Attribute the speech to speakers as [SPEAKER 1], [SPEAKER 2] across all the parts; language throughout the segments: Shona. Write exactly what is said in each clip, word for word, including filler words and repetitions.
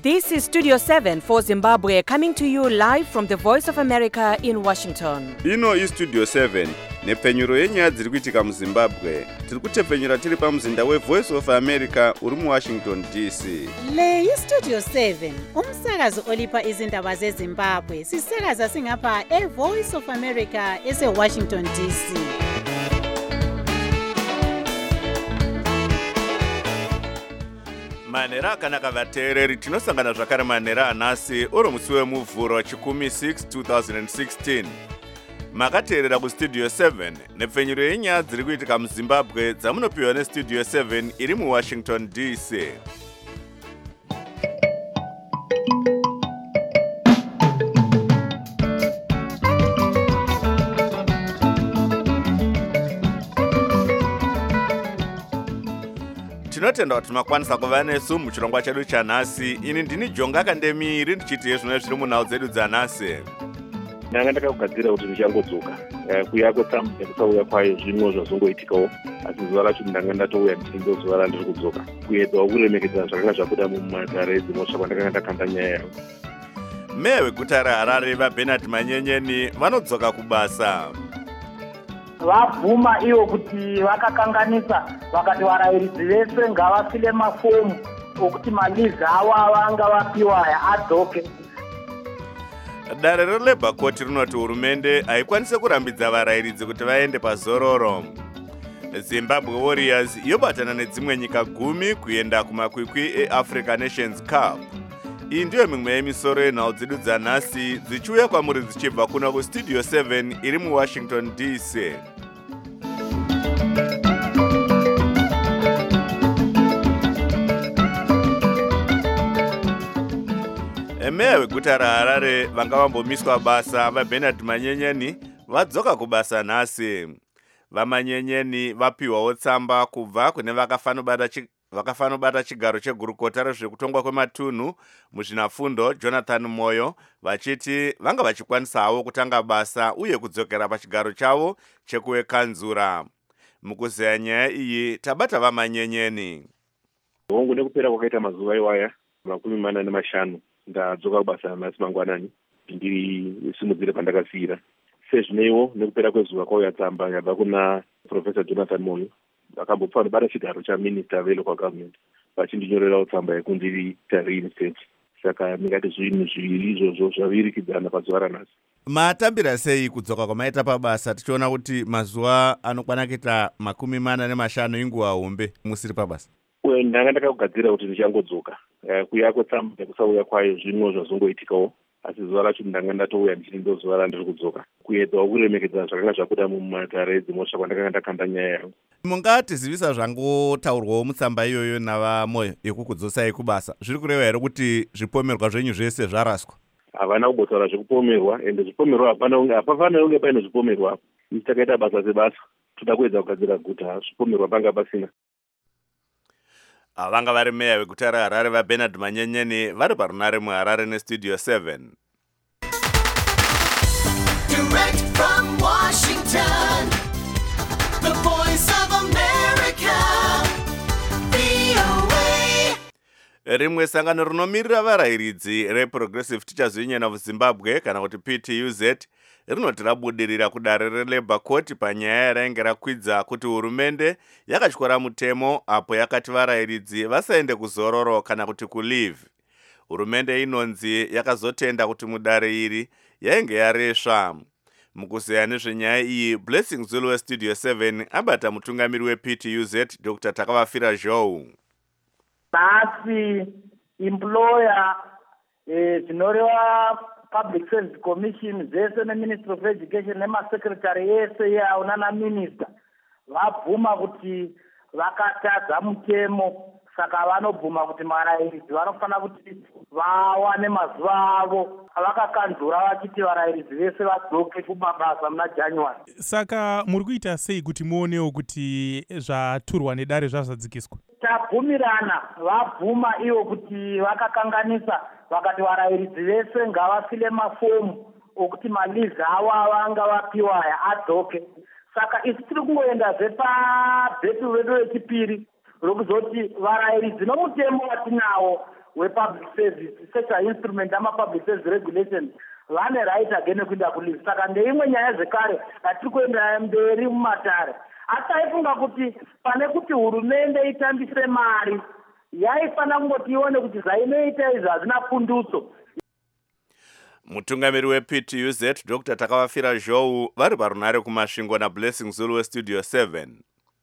[SPEAKER 1] This is Studio seven for Zimbabwe, coming to you live from the Voice of America in Washington.
[SPEAKER 2] Ino is Studio seven, nepfenyuro yenyaya dziri kuitika muZimbabwe. Tiri kutepfenyura tiri pamuzinda weVoice of America uri muWashington D C.
[SPEAKER 3] Le iStudio seven, umsakazo olipa izindaba zeZimbabwe. Sisakaza singapha eVoice of America eseWashington D C.
[SPEAKER 2] Manera akanaka vateereri, tinosangana zvakare manera anhasi uri musi wemuvhuro chikumi six two thousand sixteen. Makateerera kuStudio seven nepfenyuro yenyaya dziri kuitika muZimbabwe dzamunopiwa neStudio seven iri muWashington D C. Tinotenda kuti makwanisa kuva nesu muchirongwa chedu chanhasi. Ini ndini Jonga Kandemiri ndichiti zvino zviri munhau dzedu dzanhasi.
[SPEAKER 4] Ndanga ndakagadzira kuti ndichangodzoka kuya kweTrump nekusauya kwayo zvimwe zvazongoitikawo, asi zuva racho ndanga ndatouya ndichindo zuva randiri kudzoka kuedzawo kuremekedza zvakanga zvabuda mumatare edzimosva kwandakanga ndakanda nyaya yavo.
[SPEAKER 2] Meya weguta reHarare vaBernard Manyenyeni vanodzoka kubasa.
[SPEAKER 5] Vabvuma ivo kuti vakakanganisa, vakati varairidzi vese ngavasile mafomu okuti malizi avo avanga vapiwa adzoke.
[SPEAKER 2] Dare reLabour Court rinoti hurumende haikwanise kurambidza varairidzi kuti vaende pazororo. Zimbabwe Warriors yobatana nedzimwe nyika gumi kuenda kumakwikwi eAfrica Nations Cup. Iyi ndiyo mimwe yemisoro yenhau dzedu dzanhasi dzichiuya kwamuri dzichibva kuna kuStudio seven iri muWashington D C. Meya weguta reHarare vanga vambomiswa basa vaBernard Manyenyeni vadzoka kubasa nhasi. VaManyenyeni vapiwawo tsamba kubva kune vakafanobata chi vakafanobata chigaro chegurukota rezvekutongwa kwematunhu muzvinafundo Jonathan Moyo, vachiti vanga vachikwanisawo kutanga basa uye kudzokera pachigaro chavo chekuwekanzura. Mukuzeya nyaya iyi tabata vaManyenyeni.
[SPEAKER 4] Hongu nekupera kwakaita mazuva iwaya makumi mana nemashanu ndadzoka kubasa nhasi mangwanani ndiri simudzire pandakasiyira. Sezvineiwo nekupera kwezuva kwauya tsamba yabva kuna Professor Jonathan Moyo vakambopfa nobata chigaro chaminister velocal government vachindinyorerawo tsamba yekunzi reinstate. Saka ndingati zvinhu zviviri izvozvo zvavirikidzana pazuva ranhasi.
[SPEAKER 2] Matambira sei kudzoka kwamaita pabasa tichiona kuti mazuva anokwana kuita makumi mana nemashanu inguva hombe musiri pabasa?
[SPEAKER 4] Ndanga ndakagadzira kuti ndichangodzoka kuya kweTrump nekusauya kwayo zvimwe zvazongoitikawo, asi zuva racho ndanga ndatouya ndichiti ndo zuva randiri kudzoka kuedzawo kuremekedza zvakanga zvabuda mumatare edzimosva kwandakanga ndakanda nyaya yavo.
[SPEAKER 2] Mungatizivisa zvangotaurwawo mutsamba iyoyo navaMoyo yekukudzosai kubasa, zviri kureva here kuti zvipomerwa zvenyu zvese zvaraswa?
[SPEAKER 4] Havana kumbotaura zvekupomerwa, ende zvipomerwa hapafaniri kunge paine zvipomerwa. Isi takaita basa sebasa, toda kuedza kugadzira guta, zvipomerwa panga pasina.
[SPEAKER 2] Vanga vari meya weguta reHarare vaBernard Manyenyeni vari parunare muHarare neStudio seven.
[SPEAKER 6] Direct from Washington, the Voice of America, V O A.
[SPEAKER 2] Rimwe sangano rinomirira varairidzi reProgressive Teachers Union of Zimbabwe kana kuti P T U Z rinoti rabudirira kudare reLabour Court panyaya rainge rakwidza kuti hurumende yakatyora mutemo apo yakati varairidzi vasaende kuzororo kana kuti kuleave. Hurumende inonzi yakazotenda kuti mudare iri yainge yaresva. Mukuzeya nezvenyaya iyi, Blessing Zulu weStudio seven abata mutungamiri weP T U Z Doctor Takavafira Zhou.
[SPEAKER 5] Basi employer zvinoreva Public Service Commission zese neMinistry of Education nemasecretary ese yaona naminister vabvuma kuti vakatadza mutemo, saka vanobvuma kuti varairidzi vanofana kuti vawane mazuva avo avakakanzura vachiti varairidzi vese vadzoke kumabasa muna January.
[SPEAKER 7] Saka muri kuita sei kuti muonewo kuti zvaturwa nedare zvazadzikiswa?
[SPEAKER 5] Tabvumirana, vabvuma ivo kuti vakakanganisa, vakati varairidzi vese ngavasile mafomu okuti malizi avo avanga vapiwa adzoke. Saka isi tiri kungoendazve pabhetu redu rechipiri rokuzoti varairidzi nomutemo watinawo wepublic service sector instrument ama-public service regulations vane right again ekuinda kuleave. Saka ndeimwe nyaya zvekare yatiri kuenda mberi mumatare. Asi taifunga kuti pane kuti hurumende itambise mari yaifanira kungoti ione kuti zvainoita izvi hazvina pundutso.
[SPEAKER 2] Mutungamiri weP T U Z Doctor Takavafira Zhou vari parunare kumasvingo naBlessing Zulu weStudio seven.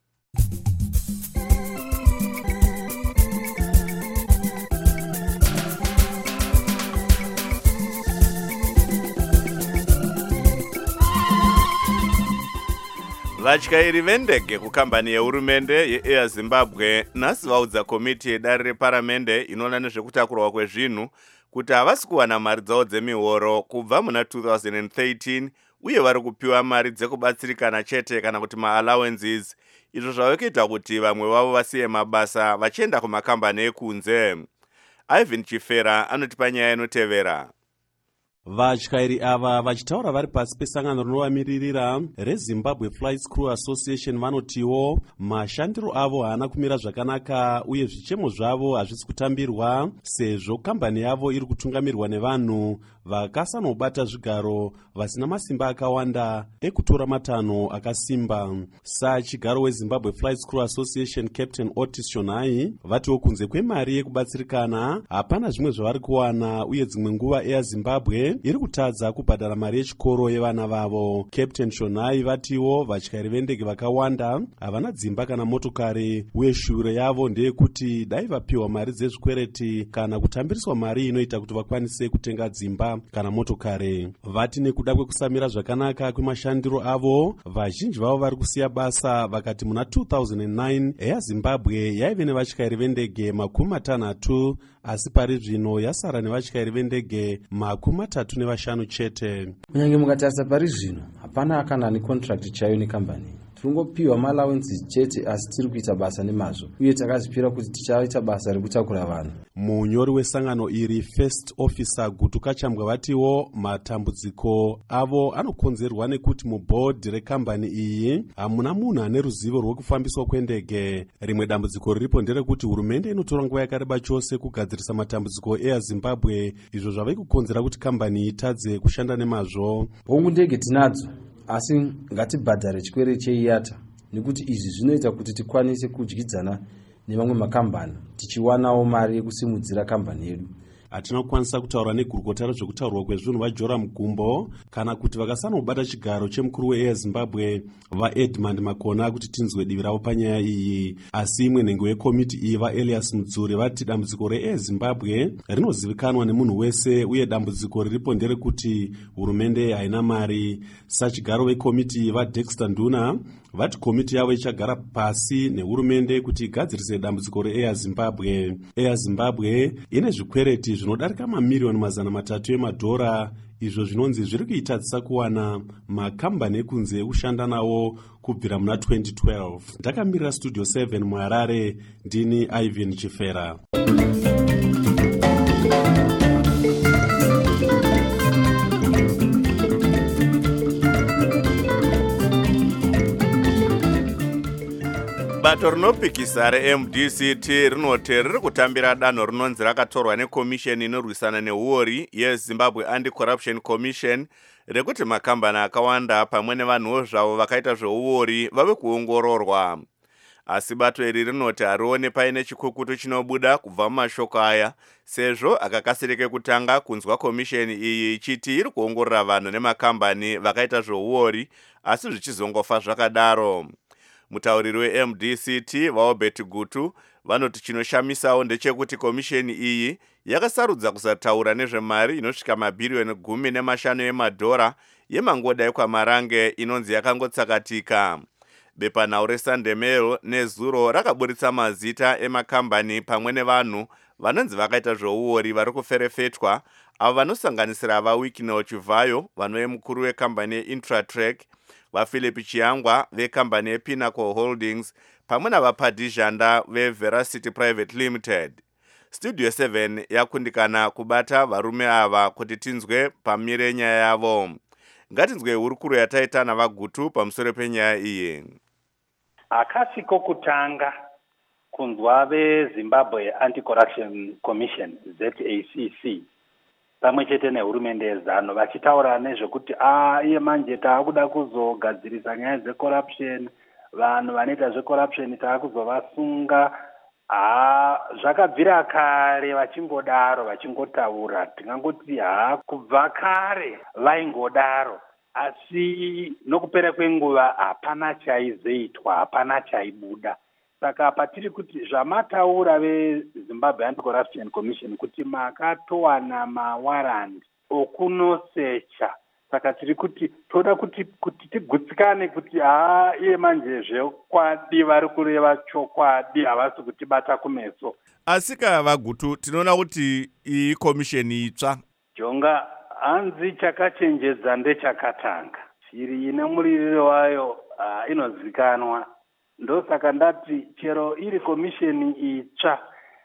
[SPEAKER 2] Vatyairi vendege kukambani yehurumende yeAir Zimbabwe nhasi vaudza komiti yedare reparamende inoona nezvekutakurwa kwezvinhu kuti havasi kuwana mari dzavo dzemihoro kubva muna two thousand thirteen uye vari kupiwa mari dzekubatsirikana chete kana kuti ma-allowances, izvo zvave kuita kuti vamwe vavo vasiye mabasa vachienda kumakambani ekunze. Ivan Chifera anotipa nyaya inotevera.
[SPEAKER 8] Vatyairi ava vachitaura vari pasi pesangano rinovamiririra reZimbabwe Flight Crew Association vanotiwo mashandiro avo haana kumira zvakanaka uye zvichemo zvavo hazvisi kutambirwa sezvo kambani yavo iri kutungamirwa nevanhu vakasanobata zvigaro vasina masimba akawanda ekutora matanho akasimba. Sachigaro weZimbabwe Flight Crew Association Captain Otis Shonai vatiwo kunze kwemari yekubatsirikana hapana zvimwe zvavari kuwana uye dzimwe nguva Air Zimbabwe iri kutadza kubhadhara mari yechikoro yevana vavo. Captain Shonai vatiwo vatyairi vendege vakawanda havana dzimba kana motokari uye shure yavo ndeyekuti dai vapiwa mari dzezvikwereti kana kutambiriswa mari inoita kuti vakwanise kutenga dzimba kana motokari. Vati nekuda kwekusamira zvakanaka kwemashandiro avo vazhinji vavo vari kusiya basa vakati muna two thousand nine Air Zimbabwe yaive nevatyairi vendege makumi matanhatu asi pari zvino yasara nevatyairi vendege makumi matatu nevashanu chete.
[SPEAKER 9] Kunyange mukatarisa pari zvino hapana kana necontract chayo nekambani. Tiringopiwa ma-allowances chete asi tiri kuita basa nemazvo uye takazipira kuti tichaita basa rekutakura vanhu.
[SPEAKER 8] Munyori wesangano iri First Officer Gutu Kachambwa vatiwo matambudziko avo anokonzerwa nekuti mubhodhi rekambani iyi hamuna munhu ane ruzivo rwekufambiswa kwendege. Rimwe dambudziko riripo nderekuti hurumende inotora nguva yakareba chose kugadzirisa matambudziko Air Zimbabwe, izvo zvave kukonzera kuti kambani itadze kushanda nemazvo.
[SPEAKER 9] Hongu ndege tinadzo asi ngatibhadhare chikwere cheiyata nekuti izvi zvinoita kuti tikwanise kudyidzana nevamwe makambani tichiwanawo mari yekusimudzira kambani yedu.
[SPEAKER 8] Hatina kukwanisa kutaura negurukota rezvekutaurwa kwezvinhu vaJoram Gumbo kana kuti vakasanobata chigaro chemukuru weAir Zimbabwe vaEdmund Makona kuti tinzwe divi ravo panyaya iyi. Asi imwe nhengo yekomiti iyi vaElias Mudzure vati dambudziko reAir Zimbabwe rinozivikanwa nemunhu wese uye dambudziko riripo nderekuti hurumende haina mari. Sachigaro vekomiti iyi vaDexter Nduna vati komiti yavo ichagara pasi nehurumende kuti igadzirise dambudziko reAir Zimbabwe. Air Zimbabwe ine zvikwereti zvinodarika mamiriyoni mazana matatu emadhora izvo zvinonzi zviri kuitadzisa kuwana makambani ekunze ekushanda nawo kubvira muna twenty twelve. Ndakamirira Studio seven muHarare, ndini Ivan Chifera.
[SPEAKER 2] Bato rinopikisa reM D C T rinoti riri kutambira danho rinonzi rakatorwa nekomisheni inorwisana neuori yeZimbabwe Anti-Corruption Commission rekuti makambani akawanda pamwe nevanhuwo zvavo vakaita zveuori vave kuongororwa. Asi bato iri rinoti harione paine chikukutu chinobuda kubva mumashoko aya sezvo akakasirike kutanga kunzwa komisheni iyi ichiti iri kuongorora vanhu nemakambani vakaita zveuori asi zvichizongofa zvakadaro. Mutauriri weM D C T vaObert Gutu vanoti chinoshamisawo ndechekuti komisheni iyi yakasarudza kusataura nezvemari inosvika mabhiriyoni gumi nemashanu emadhora yemangoda ekwaMarange inonzi yakangotsakatika. Bepanhau reSunday Mail nezuro rakaburitsa mazita emakambani pamwe nevanhu vanonzi vakaita zveuori vari kuferefetwa avo vanosanganisira vaWicknell Chivayo vanove mukuru wekambani yeIntratrack, vaPhilip Chiangwa vekambani yePinnacle Holdings pamwe navaPaddy Janda veVeracity Private Limited. Studio seven yakundikana kubata varume ava kuti tinzwe pamire nyaya yavo. Ngatinzwe hurukuro yataita navaGutu pamusoro penyaya iyi.
[SPEAKER 10] Akasi kokutanga kunzwa vezimbabwe anti-corruption commission Z A C C pamwe chete nehurumende yezano vachitaura nezvekuti a iye manje taakuda kuzogadzirisa nyaya dzecorruption, vanhu vanoita zvecorruption taakuzovasunga. ha zvakabvira kare vachingodaro vachingotaura, tingangoti ha kubva kare vaingodaro, asi nokupera kwenguva hapana chaizoitwa, hapana chaibuda. Saka patiri kuti zvamataura veZimbabwe Anti-Corruption Commission kuti makatowana mawarandi okunosecha, saka tiri kuti toda kuti kuti tigutsikane kuti haa iye manje zvekwadi vari kureva chokwadi, havasi kutibata kumeso.
[SPEAKER 2] Asika vagutu tinoona kuti iyi komisheni itsva.
[SPEAKER 10] Jonga hanzi chakachenjedza ndechakatanga. Shiri ine muririro wayo uh, inozikanwa. Ndosaka ndati chero iri komisheni itsva,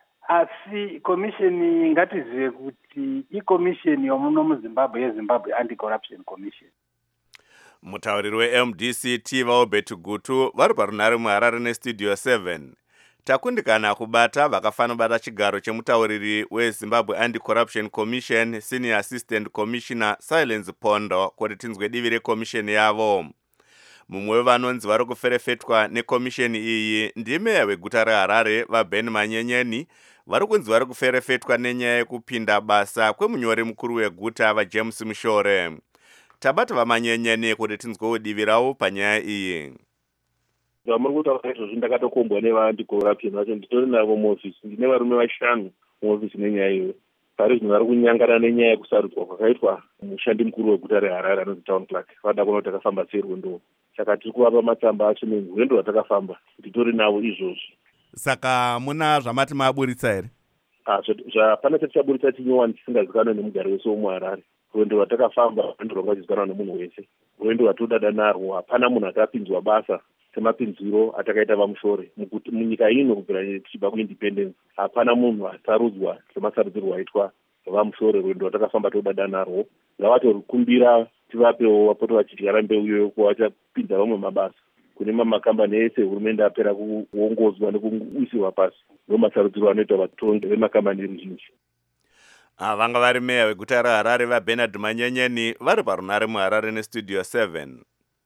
[SPEAKER 10] asi komisheni ngatizive kuti ikomisheni yomuno muZimbabwe yeZimbabwe Anti-Corruption Commission.
[SPEAKER 2] Mutauriri we-M D C T vaObert Gutu vari parunhare muHarare neStudio seven. Takundikana kubata vakafanobata chigaro chemutauriri weZimbabwe Anti-Corruption Commission Senior Assistant Commissioner Silence Pondo kuti tinzwe divi rekomisheni yavo. Mumwe vanonzi vari kuferefetwa nekomisheni iyi ndimeya weguta reHarare vaBen Manyenyeni vari kunzi vari kuferefetwa nenyaya yekupinda basa kwemunyori mukuru weguta vaJames Mushore. Tabata vaManyenyeni kuti tinzwewo divi ravo panyaya iyi.
[SPEAKER 4] Zvamuri kutaura izvozvo ndakatokombwa nevaanti-corruption vacho, nditori navo muofisi, ndine varume vashanu muofisi nenyaya iyoyo. Pari zvino vari kunyangana nenyaya yekusarudzwa kwakaitwa mushandi mukuru weguta reHarare anonzi town clerk. Vada kuona kuti takafamba sei rwendo. Saka tiri kuvapa matsamba acho nerwendo rwatakafamba titori navo izvozvi.
[SPEAKER 2] Saka muna zvamati maburitsa here?
[SPEAKER 4] Hapana chatichaburitsa chinyowani chisingazikanwa nemugari wese womuHarare. Rwendo rwatakafamba rwendo rwanga chizikanwa nemunhu wese. Rwendo rwatodada narwo, hapana munhu akapinzwa basa semapinziro atakaita vaMushore. Munyika ino kubvira tichibva kuindependence hapana munhu asarudzwa semasarudzirwo aitwa vaMushore. Rwendo rwatakafamba todada narwo. Ngavatorikumbira tivapewo vapoto vachidyara mbeu iyoyo kuva vachapinza vamwe mabasa. Kune mamakambani ese hurumende apera kuongozwa nekuisirwa pasi ndomasarudzirwo anoitwa vatongi vemakambani ruzhinji.
[SPEAKER 2] Vanga vari meya weguta reHarare vaBernard Manyenyeni vari parunhare muHarare neStudio seven.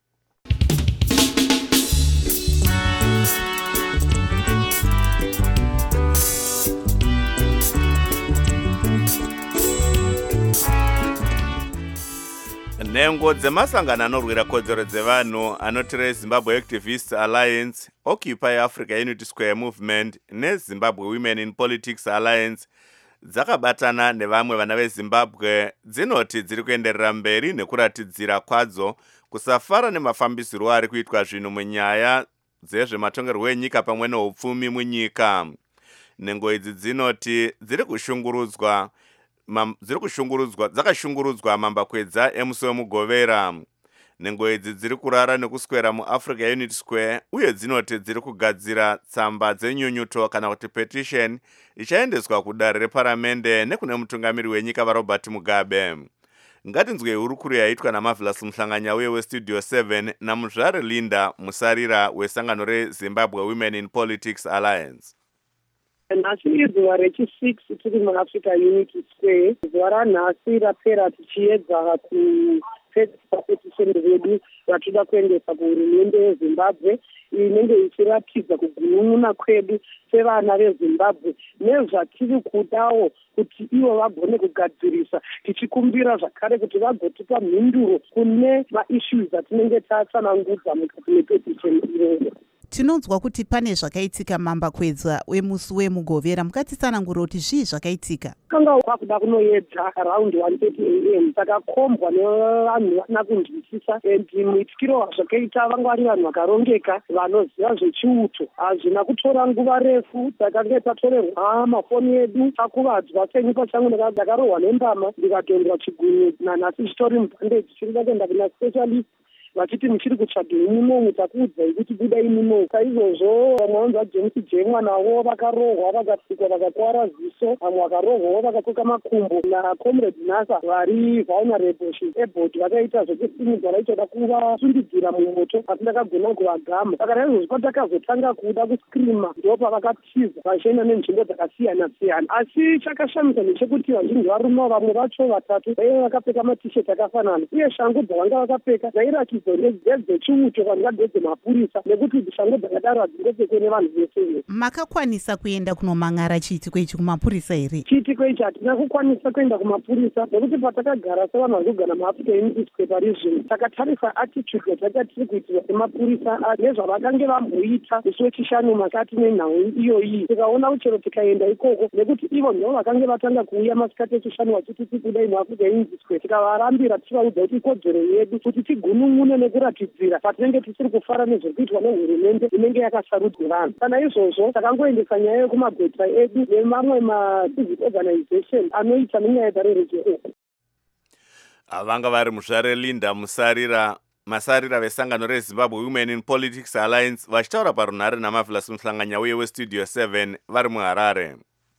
[SPEAKER 2] Nhengo dzemasangano anorwira kodzero dzevanhu anoti Zimbabwe Activists Alliance, Occupy Africa Unity Square Movement neZimbabwe Women in Politics Alliance dzakabatana nevamwe vana veZimbabwe dzinoti dziri kuenderera mberi nekuratidzira kwadzo kusafara nemafambisiro ari kuitwa zvinhu munyaya dzezvematongerwo enyika pamwe neupfumi munyika. Nhengo idzi dzinoti dziri kushungurudzwa Mam, dziri kushungurudzwa dzakashungurudzwa mambakwedza emusi wemugovera. Nhengo idzi dziri kurara nekuswera muAfrica Unity Square uye dzinoti dziri kugadzira tsamba dzenyunyuto kana kuti petition ichaendeswa kudare reparamende nekune mutungamiri wenyika vaRobert Mugabe. Ngatinzwe hurukuru yaitwa naMarvelous Muhlanganya uye weStudio seven namuzvare Linda Musarira wesangano reZimbabwe Women in Politics Alliance.
[SPEAKER 11] Nhasi izuva rechi-six tiri muAfrica Unity Square. Zuva ranhasi rapera tichiedza kupedzisa petition redu ratoda kuendesa kuhurumende yeZimbabwe inenge ichiratidza kugunun'una kwedu sevana veZimbabwe nezvatiri kudawo kuti ivo vagone kugadzirisa, tichikumbira zvakare kuti vagotipa mhinduro kune maissues atinenge tatsanangudza mukati mepetition iyoyo.
[SPEAKER 12] Tinonzwa kuti pane zvakaitika mambakwedza wemusi wemugovera, mukatitsanangura kuti zvii zvakaitika?
[SPEAKER 11] Kanga kwakuda kunoedza around one thirty a m takakombwa nevanhu vasina kunzwisisa, and muitikiro wazvakaita vanga vari vanhu vakarongeka vanoziva zvechiuto. Hazvina kutora nguva refu, takange tatorerwa mafoni edu, takuvadzwa senyika changu ndakarohwa nembama ndikatondwa chigunwe, nanhasi chitori mubhandeji chiri kuenda kuna specialist vachiti muchiri kutsvagei munomu takuudzai kuti budai munomu. Saizvozvo vamwe vanzi vajames jemwa navo vakarohwa vakapfikwa vakakwara ziso, vamwe vakarohwawo vakakoka makumbo nacomrade nasa vari vulnerable chiebod vakaita zvekusimudza vaichoda kuvasundidzira mumoto asi ndakagona kuvagama. Saka naizvozvo patakazotanga kuda kuskrima ndo pavakatiza vachienda nenzvimbo dzakasiyana siyana. Asi chakashamisa ndechekuti vazhinji varume vamwe vacho vatatu vaive vakapfeka matisheti akafanana uye shangu dzavanga vakapfeka dzairatidza ndedzechiuto kana ndedzemapurisa nekuti shangu dzakadaro hadzingopfekwe nevanhu vese.
[SPEAKER 12] Makakwanisa kuenda kunomang'ara chiitiko ichi kumapurisa here?
[SPEAKER 11] Chiitiko ichi hatina kukwanisa kuenda kumapurisa nekuti patakagara sevanhu vari kugara muafrica unity square parizvino takatarisa attitude yatanga tiri kuitirwa semapurisa nezvavakange vamboita musi wechishanu makati nenhau iyoyi. Tikaona uchero tikaenda ikoko nekuti ivo ndo vakange vatanga kuuya masikati echishanu vachiti kudai muafrica unity square tikavarambira tichivaudza kuti ikodzero yedu kuti tigunun'une nekuratidzira patinenge tisiri kufara nezviri kuitwa nehurumende inenge yakasarudzwa vanhu. Kana izvozvo takangoendesa nyaya yekumagweta edu nemamwe macivic organization anoita nenyaya dzarerejo.
[SPEAKER 2] Vanga vari muzvare Linda Musarira masarira vesangano reZimbabwe Women in Politics Alliance vachitaura parunhare naMarvelous Muhlanganya uye weStudio seven vari muHarare.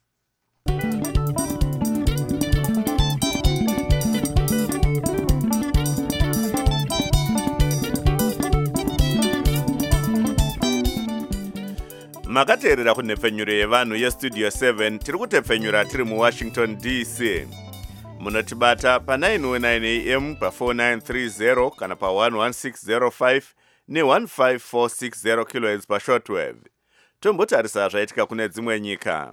[SPEAKER 2] Makateerera kunhepfenyuro yevanhu yeStudio seven tiri kutepfenyura tiri muWashington D C. Munotibata pa nine oh nine a m pa four nine three zero kana pa one one six zero five ne one five four six zero kilohertz pa shortwave. Tombotarisa zvaitika kune dzimwe nyika.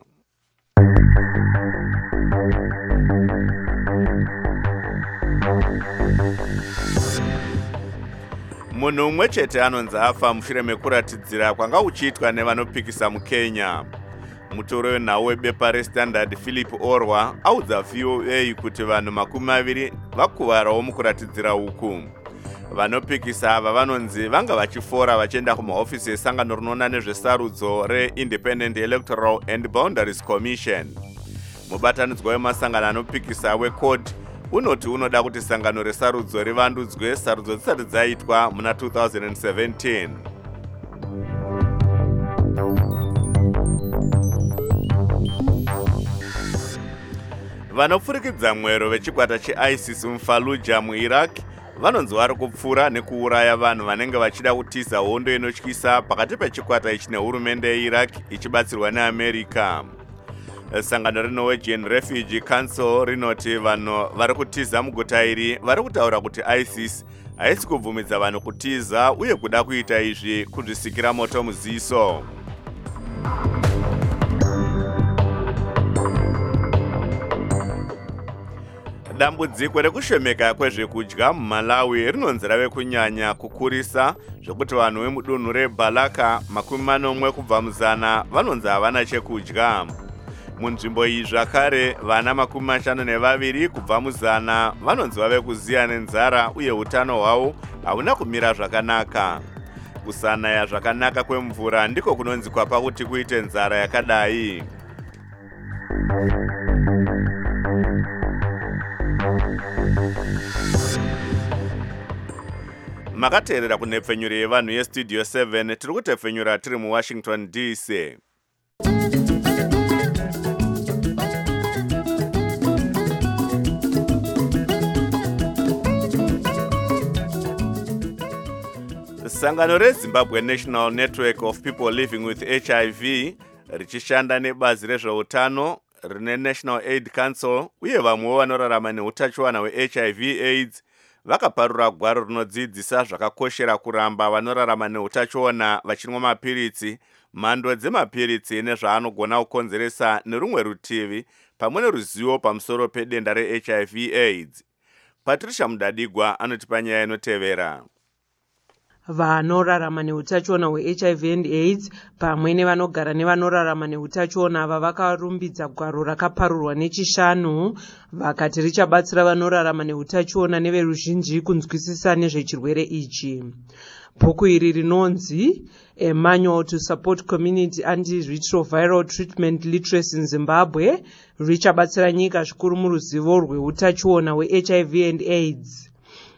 [SPEAKER 2] Munhu umwe chete anonzi afa mushure mekuratidzira kwanga uchiitwa nevanopikisa muKenya. Mutoro wenhau webepa reStandard Philip Orwa audza V O A kuti vanhu makumi maviri vakuvarawo mukuratidzira uku. Vanopikisa ava vanonzi vanga vachifora vachienda kumahofisi esangano rinoona nezvesarudzo reIndependent Electoral and Boundaries Commission. Mubatanidzwa wemasangano anopikisa weCORD unoti unoda kuti sangano resarudzo rivandudzwe sarudzo dzisati dzaitwa muna two thousand seventeen. Vanopfurikidza mwero vechikwata cheISIS muFallujah muIraq vanonzi vari kupfura nekuuraya vanhu vanenge vachida kutiza hondo inotyisa pakati pechikwata ichi nehurumende yeIraq ichibatsirwa neAmerica. Sangano reNorwegian Refugee Council rinoti vanhu vari kutiza muguta iri vari kutaura kuti ISIS haisi kubvumidza vanhu kutiza uye kuda kuita izvi kuzvisikira moto muziso. Dambudziko rekushomeka kwezvekudya muMalawi rinonzi rave kunyanya kukurisa zvokuti vanhu vemudunhu reBalaka makumi manomwe kubva muzana vanonzi havana chekudya. Munzvimbo iyi zvakare vana makumi mashanu nevaviri kubva muzana vanonzi vave kuziya nenzara uye utano hwavo hauna kumira zvakanaka. Kusanaya zvakanaka kwemvura ndiko kunonzi kwapa kuti kuite nzara yakadai. Makateerera kunhepfenyuro yevanhu yeStudio seven tiri kutepfenyura tiri muWashington D C. Sangano reZimbabwe National Network of People Living with H I V richishanda nebazi rezveutano rine National Aid Council uye vamwewo vanorarama neutachiwana hweH I V AIDS vakaparura gwaro rinodzidzisa zvakakoshera kuramba vanorarama neutachiona vachinwa mapiritsi, mhando dzemapiritsi nezvaanogona kukonzeresa nerumwe rutivi pamwe neruzivo pamusoro pedenda reH I V AIDS. Patricia Mudadigwa anotipa nyaya inotevera.
[SPEAKER 13] Vanorarama neutachiona hweH I V and AIDS pamwe nevanogara nevanorarama neutachiona ava vakarumbidza gwaro rakaparurwa nechishanu vakati richabatsira vanorarama neutachiona neveruzhinji kunzwisisa nezvechirwere ichi. Bhuku iri rinonzi A Manual to Support Community Antiretroviral Treatment Literacy in Zimbabwe richabatsira nyika zvikuru muruzivo rweutachiona hweH I V and AIDS.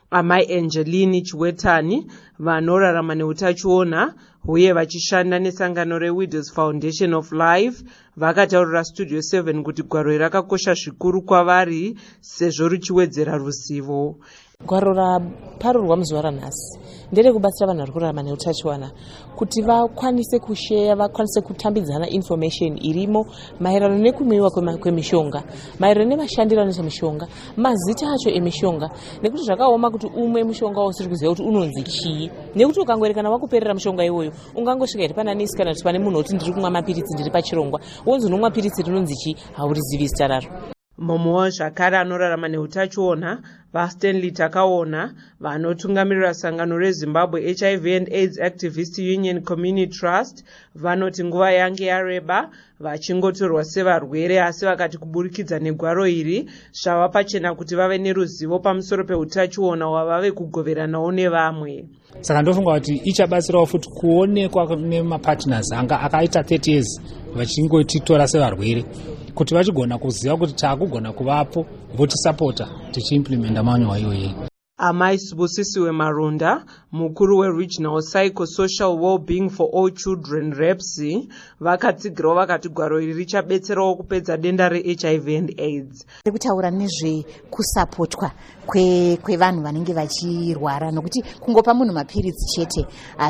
[SPEAKER 13] amai Angeline Chiwetani vanorarama neutachiona uye vachishanda nesangano reWidows Foundation of Life vakataurira Studio seven kuti gwaro iri rakakosha zvikuru kwavari sezvo richiwedzera ruzivo.
[SPEAKER 14] Gwaro raparurwa muzuva ranhasi nderekubatsira vanhu vari kurarama neutachiwana kuti vakwanise kusheya, vakwanise kutambidzana information irimo maererano nekumwiwa kwemishonga, maererano nemashandiro anoita mishonga, mazita acho emishonga, nekuti zvakaoma kuti umwe mushonga usiri kuziva kuti unonzi chii, nekuti ukangoerekana wakuperera mushonga iwoyo ungangosvika iri pana nesi kana kuti pane munhu kuti ndiri kumwa mapiritsi ndiri pachirongwa, wonzi unomwa piritsi rinonzi chii, haurizivi zita raro.
[SPEAKER 13] Mumwewo zvakare anorarama neutachiona vaStanley Takaona vanotungamirira sangano reZimbabwe H I V and AIDS Activist Union Community Trust vanoti nguva yange yareba vachingotorwa sevarwere, asi vakati kuburikidza negwaro iri zvava pachena kuti vave neruzivo pamusoro peutachiona hwavave kugoveranawo nevamwe.
[SPEAKER 15] Saka ndofunga kuti ichabatsirawo futi kuonekwa nemapartners anga akaita thirty years vachingotitora sevarwere kuti vachigona kuziva kuti taakugona kuvapo votisapota tichiimplementa manyowa iyoyi.
[SPEAKER 13] Amai Sibusisiwe Marunda, mukuru weRegional Psychosocial Wellbeing for All Children REPSI, vakatsigirawo vakati gwaro iri richabetserawo kupedza denda reH I V and AIDS.
[SPEAKER 16] Kutaura nezvekusapotwa kwevanhu vanenge vachirwara, nokuti kungopa munhu mapiritsi chete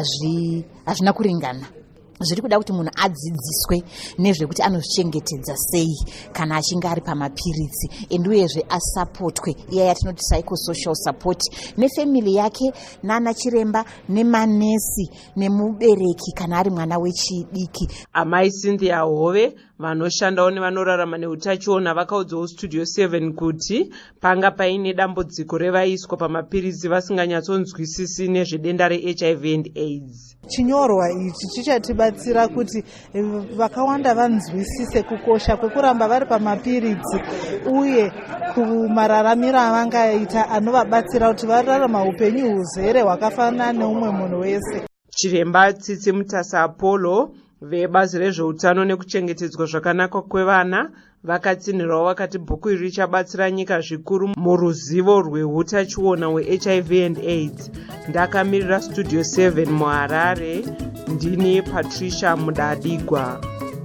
[SPEAKER 16] hazvina kuringana. Zviri kuda kuti munhu adzidziswe nezvekuti anozvichengetedza sei kana achinge ari pamapiritsi, ende uyezve asapotwe, iya yatinoti psychosocial support, nefamily yake nana chiremba nemanesi nemubereki kana ari mwana wechidiki.
[SPEAKER 13] Amai Cynthia Hove vanoshandawo nevanorarama neutachiona vakaudzawo Studio seven kuti panga paine dambudziko revaiswa pamapiritsi vasinganyatsonzwisisi nezvedenda reH I V and AIDS.
[SPEAKER 17] Chinyorwa ichi chichatibatsira kuti vakawanda vanzwisise kukosha kwekuramba vari pamapiritsi uye kumararamiro avangaita anovabatsira kuti vararama upenyu huzere hwakafanana neumwe munhu wese.
[SPEAKER 13] Chiremba Tsitsi Mutasa Apollo vebazi rezveutano nekuchengetedzwa zvakanaka kwevana vakatsinhirawo vakati bhuku iri richabatsira nyika zvikuru muruzivo rweutachiona hweH I V and AIDS. Ndakamirira Studio seven muHarare, ndini Patricia Mudadigwa.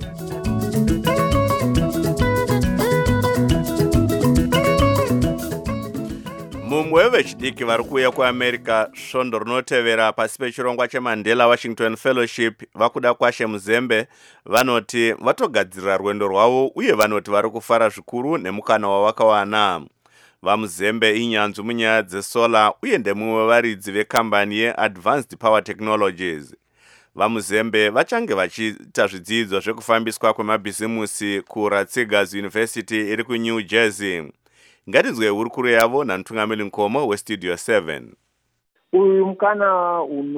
[SPEAKER 2] mumwe wevechidiki vari kuuya kuamerica svondo rinotevera pasi pechirongwa cheMandela Washington Fellowship vakuda kwashe muzembe vanoti vatogadzirira rwendo rwavo uye vanoti vari kufara zvikuru nemukana wavakawana. Vamuzembe inyanzvi munyaya dzesola uye ndemumwe wevaridzi vekambani yeAdvanced Power Technologies. Vamuzembe vachange vachiita zvidzidzo zvekufambiswa kwemabhizimusi kuRutgers University iri kuNew Jersey. Ngatinzwe hurukuru yavo namutungamiri Nkomo weStudio seven.
[SPEAKER 18] Uyu mukana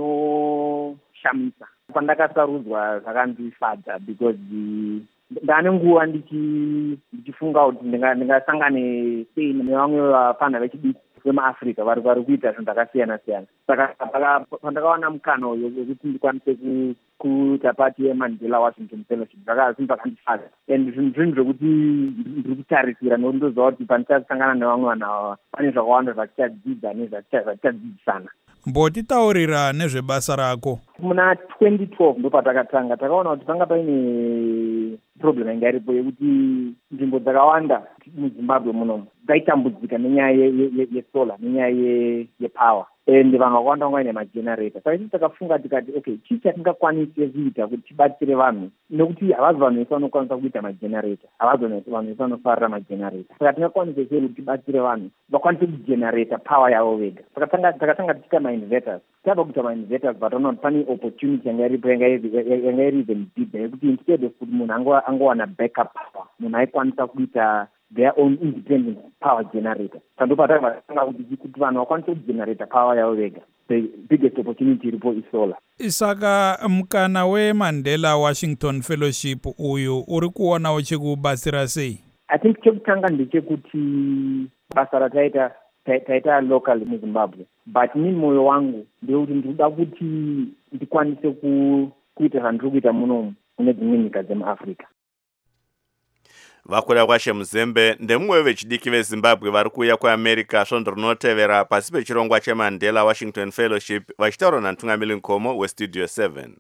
[SPEAKER 18] unoshamisa. Pandakasarudzwa zvakandifadza because ndane nguva ndichifunga kuti ndingasangane sei nevamwe vafana vechidiki vemaAfrica vari vari kuita zvinhu zvakasiyana siyana. Saka pandakawana mukana wekuti ndikwanise kuita pati yeMandela Washington Fellowship zvinhu zvakandifadza, and zvinhu zvekuti ndiri kutarisira nokuti ndoziva kuti pandichasangana nevamwe vanhu ava pane zvakawanda zvatichadzidza nezvatichadzidzisana.
[SPEAKER 19] Mbotitaurira nezvebasa rako.
[SPEAKER 18] Muna twenty twelve ndo patakatanga takaona kuti panga paine problem yanga iripo yekuti nzvimbo dzakawanda muZimbabwe munomu dzaitambudzika nenyaya yesolar nenyaya yepower, and vanhu vakawanda vanga vaine magenerator. Saka isi takafunga tikati okay, chii chatingakwanise kuita kuti tibatsire vanhu, nekuti havazi vanhu vese vanokwanisa kuita magenerator, havazi vanhu vese vanofarira magenerator. Saka tingakwanise sei kuti tibatsire vanhu vakwanise kugenerata power yavo vega. Saka takatanga tichiita mainverters. Tabva kuita mainverters vataona kuti pane opportunity yanga iripo yanga iri even bigger yekuti instead of kuti munhu angowana backup power, munhu aikwanisa kuita their own independent power generator. Sando patakatanga kuti vanhu vakwanise kugenerata power yavo vega. The biggest opportunity iripo isolar.
[SPEAKER 19] Saka mukana weMandela Washington Fellowship uyu uri kuona uchikubatsira sei?
[SPEAKER 18] I think chekutanga ndechekuti basa rataita taita local muZimbabwe, but mimi moyo wangu ndeuti ndikuda kuti ndikwanise kuita zvandiri kuita munomu mune dzimwe nyika dzemuAfrica.
[SPEAKER 2] Vakuda kwashe Muzembe ndemumwe vechidiki veZimbabwe vari kuuya kuAmerica svondo rinotevera pasi pechirongwa cheMandela Washington Fellowship vachitaura naMtungamiri Nkomo weStudio seven.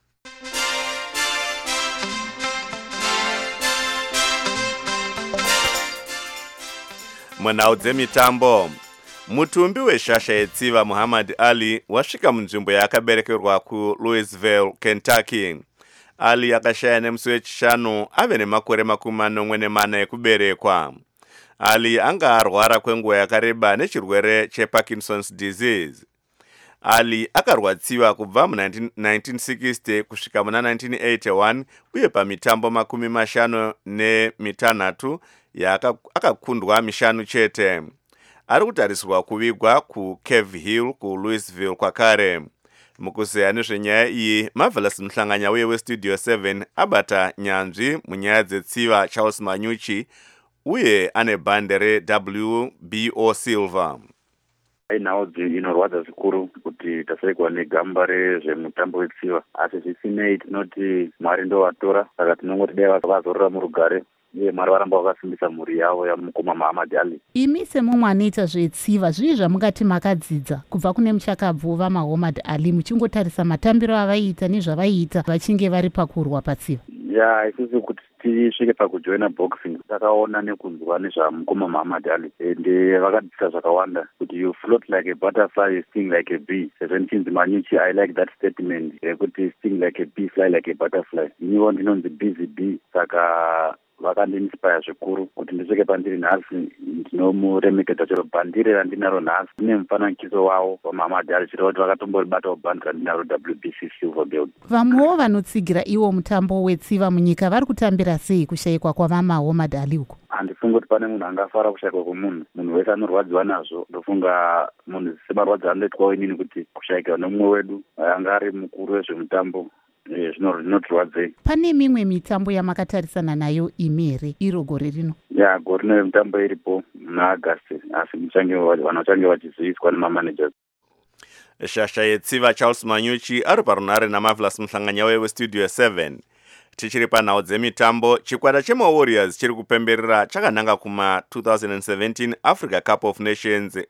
[SPEAKER 2] Munhau dzemitambo, mutumbi weshasha yetsiva Muhammad Ali wasvika munzvimbo yaakaberekerwa kuLouisville, Kentucky. Ali akashaya nemusi wechishanu ave nemakore makumi manomwe nemana ekuberekwa. Ali anga arwara kwenguva yakareba nechirwere cheParkinson's disease. Ali akarwadziwa kubva mu-nineteen sixty kusvika muna nineteen eighty-one uye pamitambo makumi mashanu nemitanhatu yaakakundwa mishanu chete. Ari kutarisirwa kuvigwa kuCave Hill kuLouisville kwakare. Mukuzeya nezvenyaya iyi, Marvelous Mhlanganya uye weStudio seven abata nyanzvi munyaya dzetsiva Charles Manyuchi uye ane bhande reW B O Silver.
[SPEAKER 20] Nawo inorwadza zvikuru kuti tasaikwa negamba rezvemutambo wetsiva, asi zvisinei tinoti Mwari ndo watora, saka tinongoti dai vazorora murugare uye Mwari varamba vakasimbisa mhuri yavo yamukoma Muhammad Ali.
[SPEAKER 12] Imi semumwe anoita zvetsiva, zvii zvamungati makadzidza kubva kune muchakabvu vaMuhammad Ali muchingotarisa matambiro avaiita nezvavaiita vachinge vari pakurwa patsiva?
[SPEAKER 20] Ya, isusu kuti tisvike pakujoina boxing takaona nekunzwa nezvamukoma Muhammad Ali ende vakadzidza zvakawanda kuti you float like a butterfly, you sting like a bee. Seventeen Manyuchi, I like that statement yekuti sting like a bee, fly like a butterfly. Iniwo ndinonzi busy bee, saka vakandinspire zvikuru kuti ndisvike pandiri nhasi. Ndinomuremekedza chero bhandire randinaro nhasi ine mufanakiso wavo waMuhammad Ali, chiro kuti vakatomboribatawo bhandi randinaro W B C Silver Belt.
[SPEAKER 12] Vamwewo vanotsigira iwo mutambo wetsiva munyika vari kutambira sei kushayikwa kwavaMuhammad Ali uko?
[SPEAKER 20] Handifungi kuti pane munhu angafara kushayikwa kwemunhu. Munhu wese anorwadziwa nazvo. Ndofunga munhu semarwadzi anoitwawo inini kuti kushayikwa nemumwe wedu anga ari mukuru wezvemutambo zvinotirwadzei.
[SPEAKER 12] Pane mimwe mitambo yamakatarisana nayo imi here iro gore rino?
[SPEAKER 20] Ya, gore rino mitambo iripo muna August, asi vanochange vachiziviswa nemamanagers.
[SPEAKER 2] Shasha yetsiva Charles Manyuchi ari parunhare naMarvelous Mhlanganya weStudio seven. Tichiri panhau dzemitambo, chikwata chemaWarriors chiri kupemberera chakananga kuma twenty seventeen Africa Cup of Nations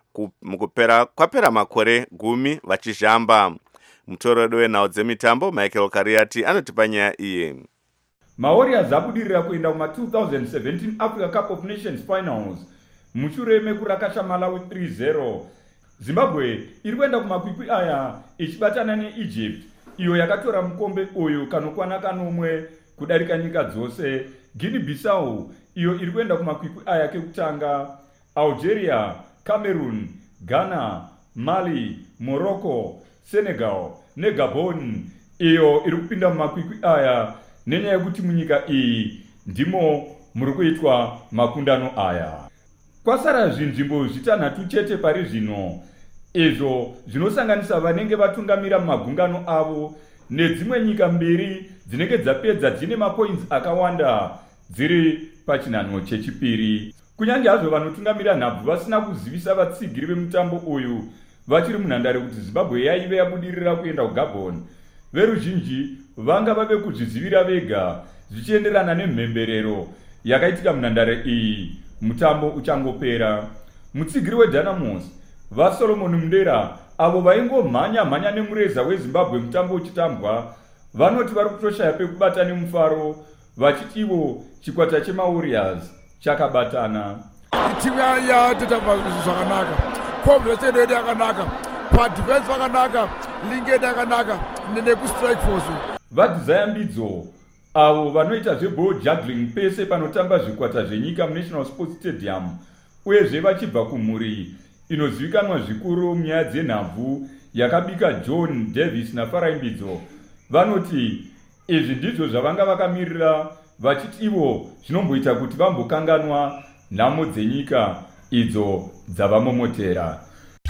[SPEAKER 2] mukupera kwapera makore gumi vachizhamba. Mutoredo wenhau dzemitambo Michael Kariati anotipa nyaya iyi.
[SPEAKER 21] MaWarriors abudirira kuenda kuma twenty seventeen Africa Cup of Nations Finals mushure mekurakasha Malawi three zero. Zimbabwe iri kuenda kumakwikwi aya ichibatana neEgypt iyo yakatora mukombe uyu kanokwana kanomwe kudarika nyika dzose. Guinea Bissau iyo iri kuenda kumakwikwi aya kekutanga. Algeria, Cameroon, Ghana, Mali, Morocco, Senegal neGabon iyo iri kupinda mumakwikwi aya nenyaya yekuti munyika iyi ndimo muri kuitwa makundano aya. Kwasara zvinzvimbo zvitanhatu chete pari zvino, izvo zvinosanganisa vanenge vatungamira mumagungano avo nedzimwe nyika mbiri dzinenge dzapedza dzine mapoints akawanda dziri pachinhanho chechipiri. Kunyange hazvo vanotungamira nhabvu vasina kuzivisa vatsigiri vemutambo uyu vachiri munhandare kuti Zimbabwe yaive yabudirira kuenda kuGabon, veruzhinji vanga vave kuzvizivira vega zvichienderana nemhemberero yakaitika munhandare iyi mutambo uchangopera. Mutsigiri weDynamos vaSolomon Mundera avo vaingomhanya mhanya nemureza weZimbabwe mutambo uchitambwa vanoti vari kutoshaya pekubata nemufaro vachiti ivo chikwata chemaWarriors chakabatana.
[SPEAKER 22] Timu yatotamba zvakanaka, coverage yedu yakanaka, padefense vakanaka, lingedi yakanaka nekustrike force.
[SPEAKER 21] Vadzayambidzo avo vanoita zveball juggling pese panotamba zvikwata zvenyika muNational Sports Stadium uyezve vachibva kumhuri inozivikanwa zvikuru munyaya dzenhabvu yakabika John Davis naFaraimbidzo vanoti izvi ndizvo zvavanga vakamirira vachiti ivo zvinomboita kuti vambokanganwa nhamo dzenyika idzo dzavamomotera.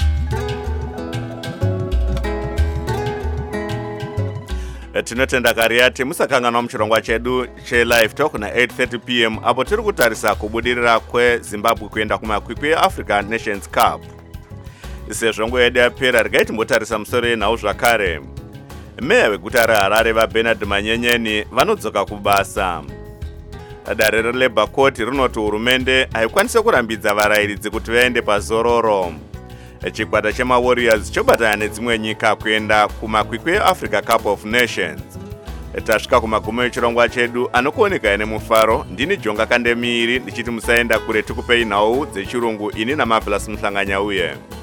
[SPEAKER 2] Tinotenda Kariati musakanganwa muchirongwa chedu chelive talk na eight thirty p m apo tiri kutarisa kubudirira kweZimbabwe kuenda kumakwikwi eAfrica Nations Cup. Sezvo nguva yedu yapera, regai timbotarisa musoro yenhau zvakare. Meya weguta reHarare vaBernard Manyenyeni vanodzoka kubasa. dare relabour court rinoti hurumende haikwanise kurambidza varayiridzi kuti vaende pazororo. Chikwata chemawarriors chobatana nedzimwe nyika kuenda kumakwikwi eAfrica Cup of Nations. Tasvika kumagumo echirongwa chedu anokuoneka nemufaro. Ndini Jonga Kandemiri ndichiti musaenda kure, tikupei nhau dzechirungu ini naMarvelous Muhlanganyauye.